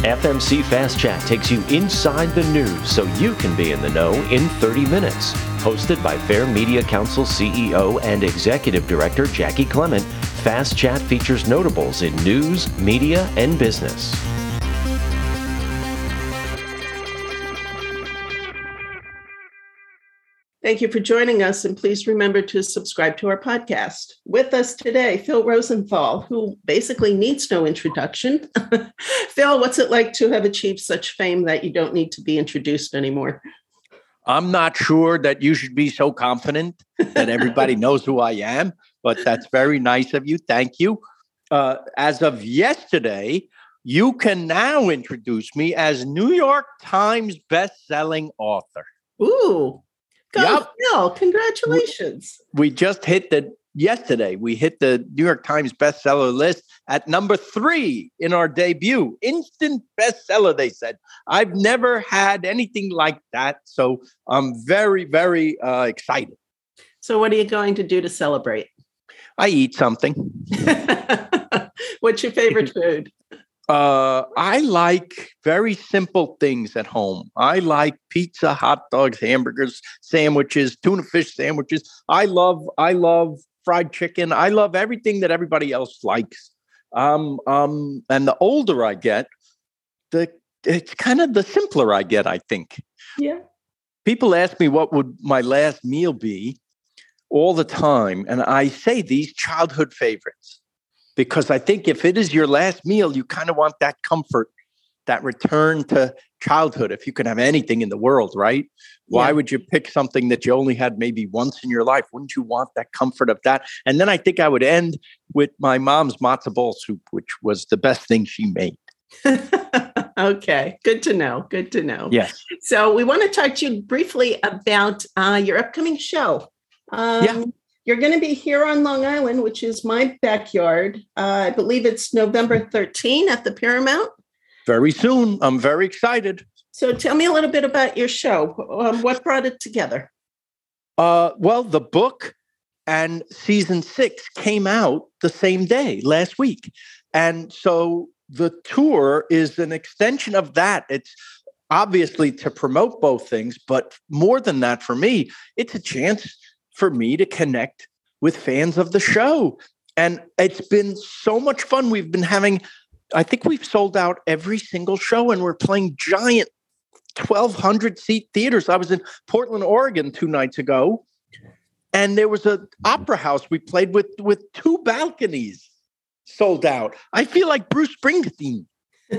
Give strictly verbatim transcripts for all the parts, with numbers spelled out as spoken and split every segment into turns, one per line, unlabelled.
F M C Fast Chat takes you inside the news so you can be in the know in thirty minutes. Hosted by Fair Media Council C E O and Executive Director Jackie Clement, Fast Chat features notables in news, media, and business.
Thank you for joining us, and please remember to subscribe to our podcast. With us today, Phil Rosenthal, who basically needs no introduction. Phil, what's it like to have achieved such fame that you don't need to be introduced anymore?
I'm not sure that you should be so confident that everybody knows who I am, but that's very nice of you. Thank you. Uh, as of yesterday, you can now introduce me as New York Times best-selling author.
Ooh. Go,
yep.
Phil, congratulations.
We, we just hit the, yesterday, we hit the New York Times bestseller list at number three in our debut. Instant bestseller, they said. I've never had anything like that. So I'm very, very uh, excited.
So what are you going to do to celebrate?
I eat something.
What's your favorite food?
Uh, I like very simple things at home. I like pizza, hot dogs, hamburgers, sandwiches, tuna fish sandwiches. I love, I love fried chicken. I love everything that everybody else likes. Um, um, and the older I get, the it's kind of the simpler I get, I think.
Yeah.
People ask me what would my last meal be all the time, and I say these childhood favorites. Because I think if it is your last meal, you kind of want that comfort, that return to childhood. If you can have anything in the world, right? Why yeah. would you pick something that you only had maybe once in your life? Wouldn't you want that comfort of that? And then I think I would end with my mom's matzo ball soup, which was the best thing she made.
Okay. Good to know. Good to know.
Yes.
So we want to talk to you briefly about uh, your upcoming show. Um, yeah. You're going to be here on Long Island, which is my backyard. Uh, I believe it's November thirteenth at the Paramount.
Very soon. I'm very excited.
So tell me a little bit about your show. Um, what brought it together?
Uh, well, the book and season six came out the same day last week. And so the tour is an extension of that. It's obviously to promote both things, but more than that for me, it's a chance for me to connect with fans of the show. And it's been so much fun. We've been having, I think we've sold out every single show, and we're playing giant twelve hundred seat theaters. I was in Portland, Oregon two nights ago, and there was an opera house we played with with two balconies sold out. I feel like Bruce Springsteen.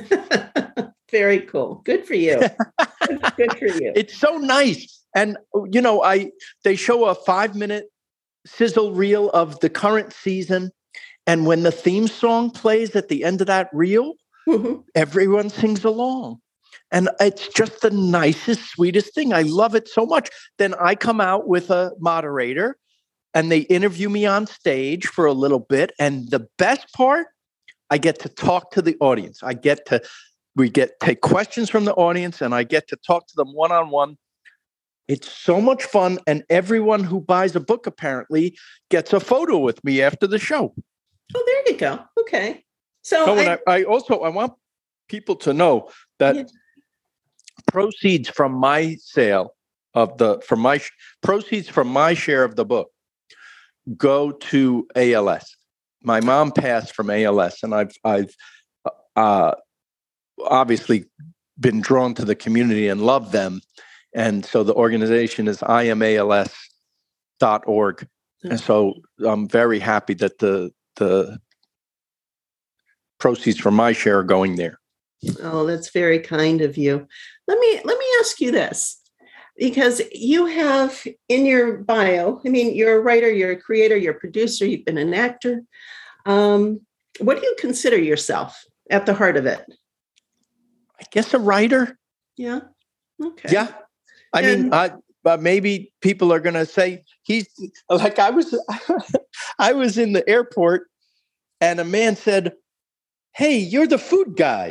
Very cool. Good for you. Good for you.
It's so nice. And, you know, I they show a five minute sizzle reel of the current season. And when the theme song plays at the end of that reel, mm-hmm. everyone sings along. And it's just the nicest, sweetest thing. I love it so much. Then I come out with a moderator and they interview me on stage for a little bit. And the best part, I get to talk to the audience. I get to, we get take questions from the audience, and I get to talk to them one-on-one. It's so much fun, and everyone who buys a book apparently gets a photo with me after the show.
Oh, there you go. Okay. So,
so
I,
I, I also I want people to know that yeah. proceeds from my sale of the from my proceeds from my share of the book go to A L S. My mom passed from A L S, and I've I've uh, obviously been drawn to the community and love them. And so the organization is I am A L S dot org. And so I'm very happy that the the proceeds from my share are going there.
Oh, that's very kind of you. Let me let me ask you this, because you have in your bio, I mean, you're a writer, you're a creator, you're a producer, you've been an actor. Um, what do you consider yourself at the heart of it?
I guess a writer.
Yeah. Okay.
Yeah. I and, mean, I, but maybe people are going to say he's like, I was, I was in the airport and a man said, "Hey, you're the food guy."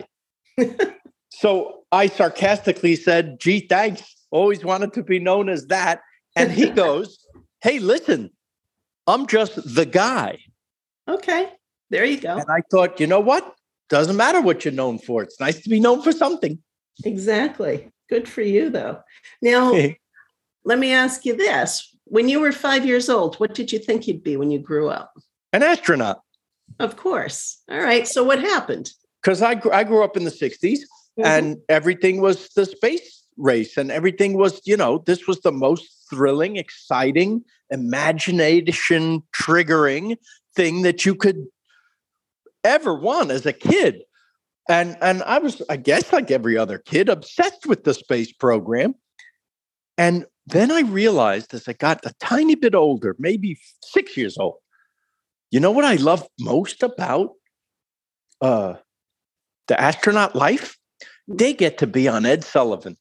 So I sarcastically said, "Gee, thanks. Always wanted to be known as that." And he goes, "Hey, listen, I'm just the guy."
Okay. There you go.
And I thought, you know what? doesn't matter what you're known for. It's nice to be known for something.
Exactly. Good for you, though. Now, let me ask you this. When you were five years old, what did you think you'd be when you grew up?
An astronaut.
Of course. All right. So what happened?
Because I, gr- I grew up in the sixties mm-hmm. and everything was the space race and everything was, you know, this was the most thrilling, exciting, imagination triggering thing that you could ever want as a kid. And and I was, I guess, like every other kid, obsessed with the space program. And then I realized as I got a tiny bit older, maybe six years old, you know what I love most about uh, the astronaut life? They get to be on Ed Sullivan.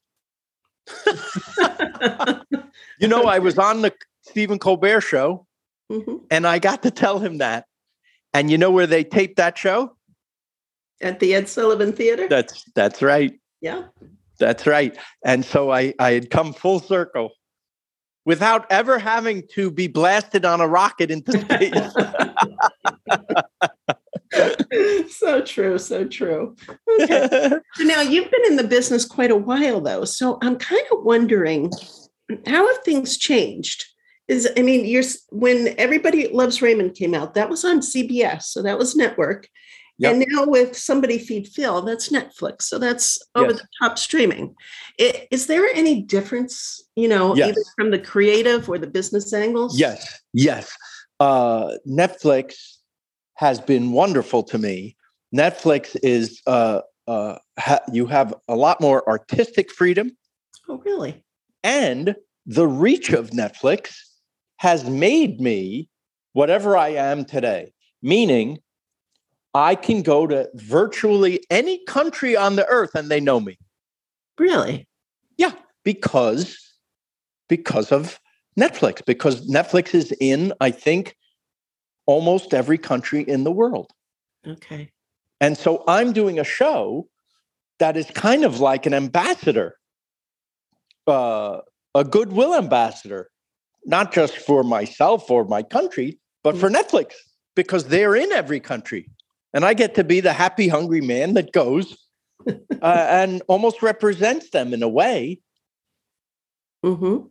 You know, I was on the Stephen Colbert show mm-hmm. and I got to tell him that. And you know where they taped that show?
At the Ed Sullivan Theater?
That's that's right.
Yeah. That's
right. And so I, I had come full circle without ever having to be blasted on a rocket into space.
So true. So true. Okay. So now you've been in the business quite a while, though. So I'm kind of wondering, how have things changed? Is I mean, you're when Everybody Loves Raymond came out, that was on C B S. So that was network. Yep. And now with Somebody Feed Phil, that's Netflix. So that's over yes. the top streaming. It, is there any difference, you know, yes. either from the creative or the business angles?
Yes. Yes. Uh, Netflix has been wonderful to me. Netflix is, uh, uh, ha- you have a lot more artistic freedom.
Oh, really?
And the reach of Netflix has made me whatever I am today, meaning I can go to virtually any country on the earth and they know me.
Really?
Yeah, because, because of Netflix, because Netflix is in, I think, almost every country in the world.
Okay.
And so I'm doing a show that is kind of like an ambassador, uh, a goodwill ambassador, not just for myself or my country, but for Netflix, because they're in every country. And I get to be the happy, hungry man that goes uh, and almost represents them in a way.
Mm-hmm.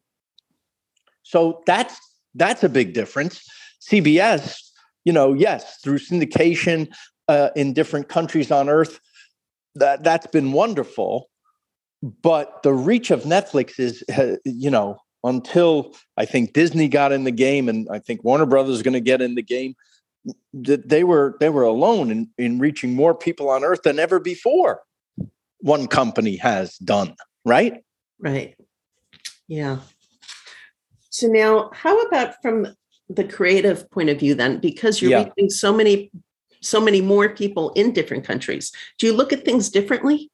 So that's that's a big difference. C B S, you know, yes, through syndication uh, in different countries on Earth, that that's been wonderful. But the reach of Netflix is, uh, you know, until I think Disney got in the game, and I think Warner Brothers is going to get in the game. They were they were alone in, in reaching more people on Earth than ever before. One company has done, right?
Right. Yeah. So now, how about from the creative point of view then? Because you're yeah. reaching so many, so many more people in different countries. Do you look at things differently?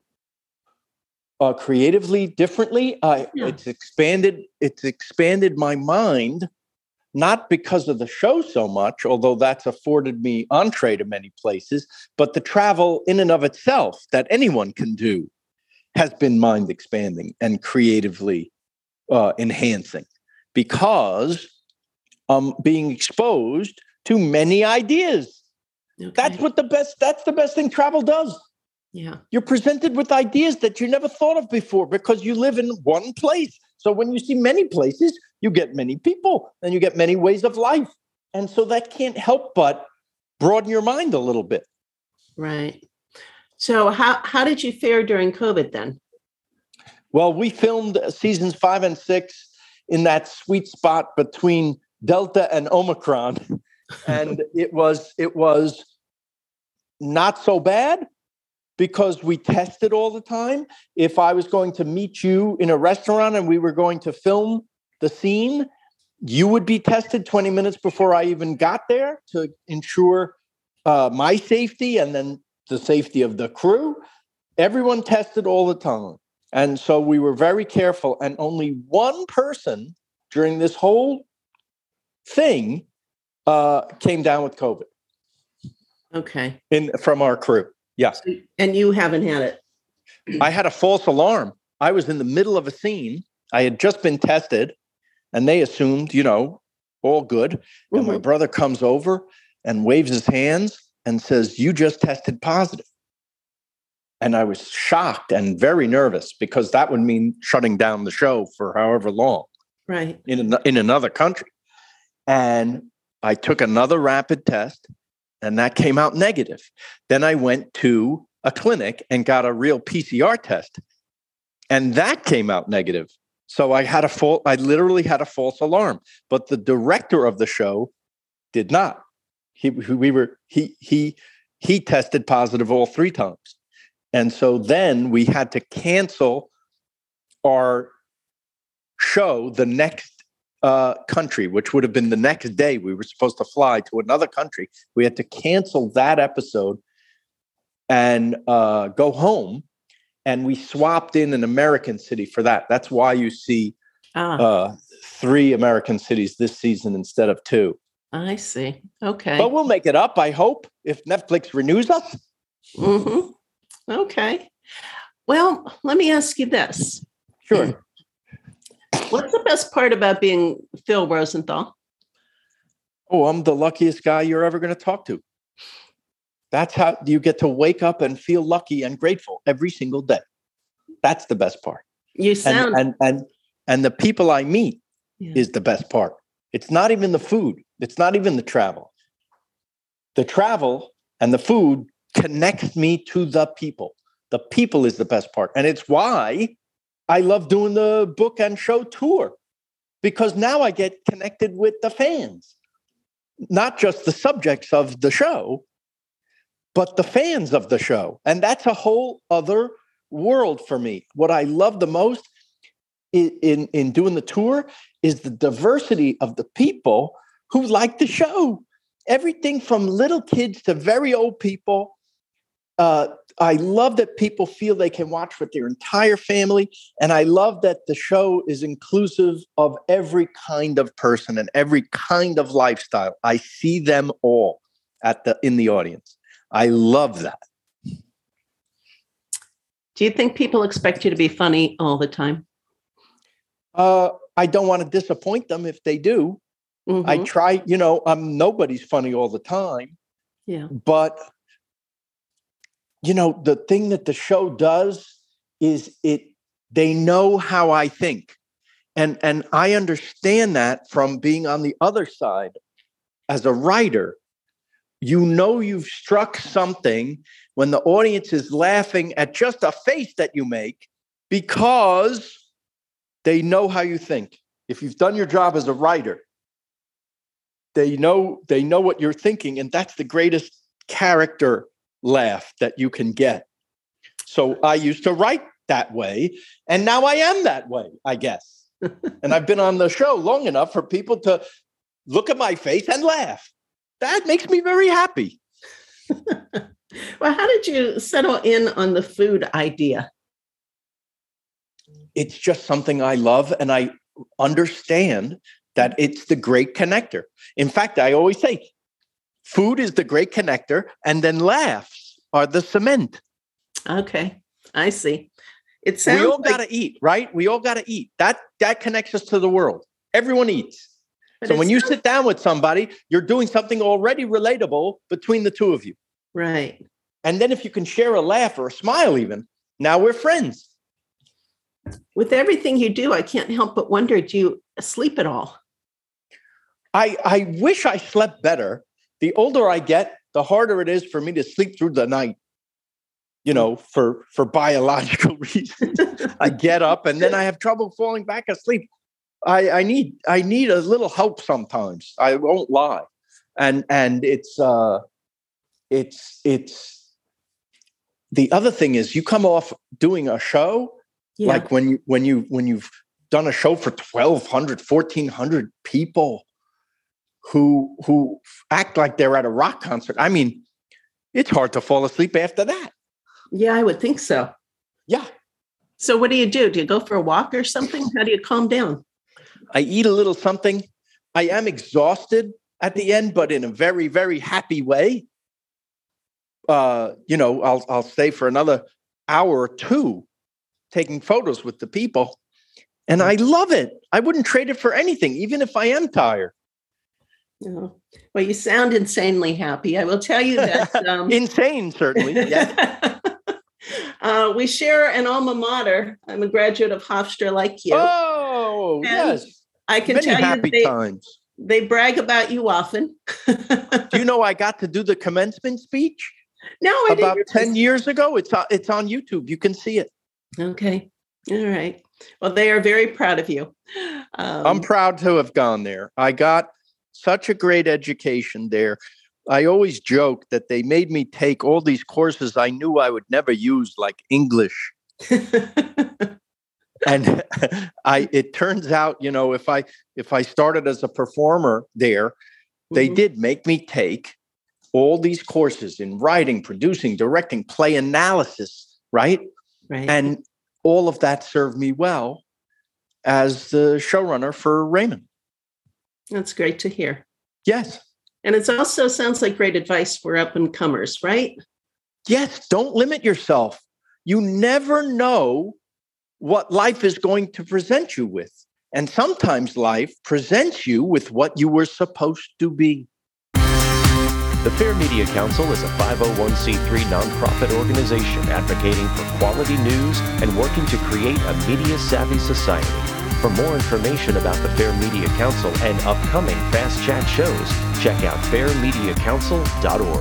Uh, creatively differently. Uh, yeah. It's expanded. It's expanded my mind. Not because of the show so much, although that's afforded me entree to many places, but the travel in and of itself that anyone can do has been mind expanding and creatively uh, enhancing because I'm being exposed to many ideas. Okay. That's what the best, that's the best thing travel does.
Yeah.
You're presented with ideas that you never thought of before because you live in one place. So when you see many places, you get many people and you get many ways of life. And so that can't help but broaden your mind a little bit.
Right. So how, how did you fare during COVID then?
Well, we filmed seasons five and six in that sweet spot between Delta and Omicron. And it was, it was not so bad because we tested all the time. If I was going to meet you in a restaurant and we were going to film the scene, you would be tested twenty minutes before I even got there to ensure uh, my safety and then the safety of the crew. Everyone tested all the time. And so we were very careful. And only one person during this whole thing uh, came down with COVID.
Okay.
In from our crew. Yeah.
And you haven't had it?
I had a false alarm. I was in the middle of a scene. I had just been tested and they assumed, you know, all good. Mm-hmm. And my brother comes over and waves his hands and says, "You just tested positive." And I was shocked and very nervous because that would mean shutting down the show for however long,
right,
in an, in another country. And I took another rapid test, and that came out negative. Then I went to a clinic and got a real P C R test, and that came out negative. So I had a full, I literally had a false alarm, but the director of the show did not. He, we were, he, he, he tested positive all three times. And so then we had to cancel our show the next uh, country, which would have been the next day. We were supposed to fly to another country. We had to cancel that episode and uh, go home. And we swapped in an American city for that. That's why you see ah. uh, three American cities this season instead of two.
I see. Okay.
But we'll make it up, I hope, if Netflix renews us.
Mm-hmm. Okay. Well, let me ask you this.
Sure.
What's the best part about being Phil Rosenthal?
Oh, I'm the luckiest guy you're ever going to talk to. That's how you get to wake up and feel lucky and grateful every single day. That's the best part.
You sound
and and and, and the people I meet yeah. is the best part. It's not even the food. It's not even the travel. The travel and the food connects me to the people. The people is the best part. And it's why I love doing the book and show tour, because now I get connected with the fans, not just the subjects of the show, but the fans of the show. And that's a whole other world for me. What I love the most in, in, in doing the tour is the diversity of the people who like the show. Everything from little kids to very old people. Uh, I love that people feel they can watch with their entire family. And I love that the show is inclusive of every kind of person and every kind of lifestyle. I see them all at the in the audience. I love that.
Do you think people expect you to be funny all the time?
Uh, I don't want to disappoint them if they do. Mm-hmm. I try, you know, I'm nobody's funny all the time.
Yeah.
But, you know, the thing that the show does is it, they know how I think. And, and I understand that from being on the other side as a writer. You know you've struck something when the audience is laughing at just a face that you make because they know how you think. If you've done your job as a writer, they know they know what you're thinking, and that's the greatest character laugh that you can get. So I used to write that way, and now I am that way, I guess. And I've been on the show long enough for people to look at my face and laugh. That makes me very happy.
Well, how did you settle in on the food idea?
It's just something I love, and I understand that it's the great connector. In fact, I always say, food is the great connector, and then laughs are the cement.
Okay, I see. It sounds
we all
like-
got to eat, right? We all got to eat. That that connects us to the world. Everyone eats. But so when you sit down with somebody, you're doing something already relatable between the two of you.
Right.
And then if you can share a laugh or a smile even, now we're friends.
With everything you do, I can't help but wonder, do you sleep at all?
I, I wish I slept better. The older I get, the harder it is for me to sleep through the night. You know, for, for biological reasons. I get up and then I have trouble falling back asleep. I, I need I need a little help sometimes. I won't lie, and and it's uh, it's it's the other thing is you come off doing a show yeah. like when you when you when you've done a show for twelve hundred, fourteen hundred people who who act like they're at a rock concert. I mean, it's hard to fall asleep after that.
Yeah, I would think so.
Yeah.
So what do you do? Do you go for a walk or something? How do you calm down?
I eat a little something. I am exhausted at the end, but in a very, very happy way. Uh, you know, I'll I'll stay for another hour or two taking photos with the people. And I love it. I wouldn't trade it for anything, even if I am tired.
Oh, well, you sound insanely happy. I will tell you that. Um,
Insane, certainly. Yeah.
uh, we share an alma mater. I'm a graduate of Hofstra like you.
Oh,
And
yes.
I can
Many
tell
happy
you they,
times.
they brag about you often.
Do you know I got to do the commencement speech?
No, I
about
didn't.
ten years ago. It's on, it's on YouTube. You can see it.
Okay. All right. Well, they are very proud of you. Um,
I'm proud to have gone there. I got such a great education there. I always joke that they made me take all these courses I knew I would never use, like English. And I, it turns out, you know, if I, if I started as a performer there, they mm-hmm. did make me take all these courses in writing, producing, directing, play analysis, right?
Right.
And all of that served me well as the showrunner for Raymond.
That's great to hear.
Yes.
And it also sounds like great advice for up and comers, right?
Yes. Don't limit yourself. You never know what life is going to present you with. And sometimes life presents you with what you were supposed to be.
The Fair Media Council is a five oh one c three nonprofit organization advocating for quality news and working to create a media-savvy society. For more information about the Fair Media Council and upcoming Fast Chat shows, check out fair media council dot org.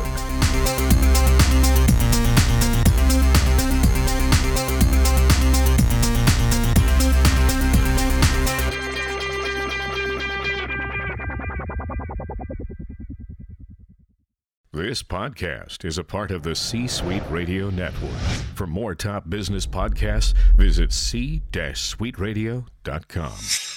This podcast is a part of the C-Suite Radio Network. For more top business podcasts, visit c suite radio dot com.